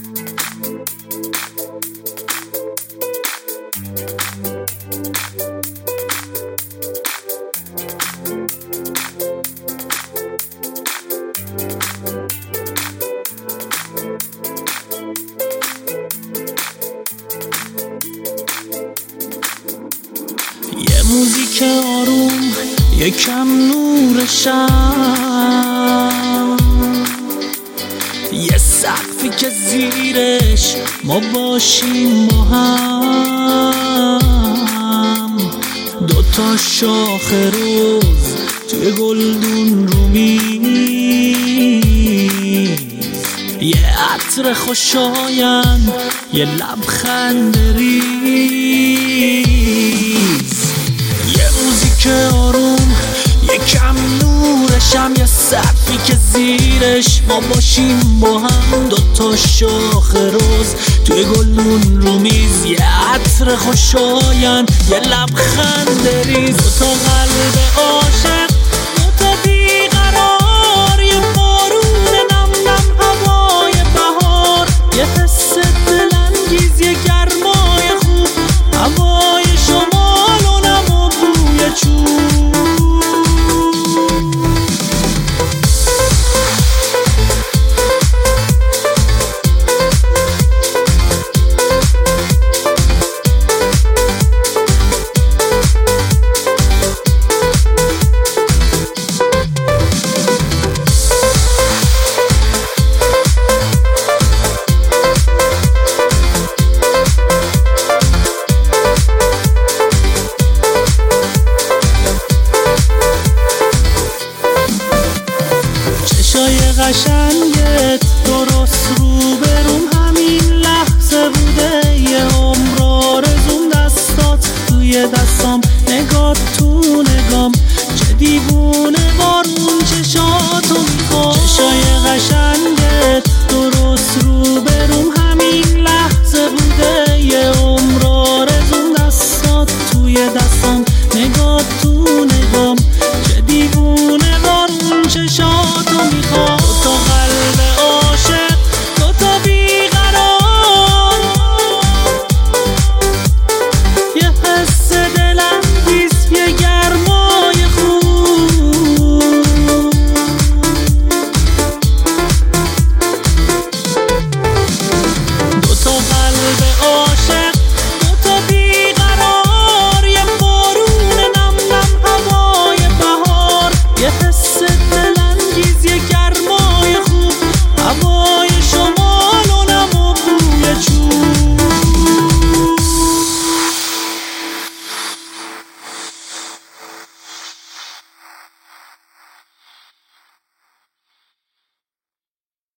یه موزیک آروم، یکم نور شب، یه سقفی که زیرش ما باشیم با هم، دوتا شاخ روز توی گلدون رو میز، یه عطر خوشایند، یه لبخند ریز، یه موزیک آروم، یکم نورشم، یه سقفی که زیرش ما باشیم با هم، دوتا شاخ روز توی گلدون رو میز، یه عطر خوشایند، یه لبخند ریز، دوتا قلب عاشق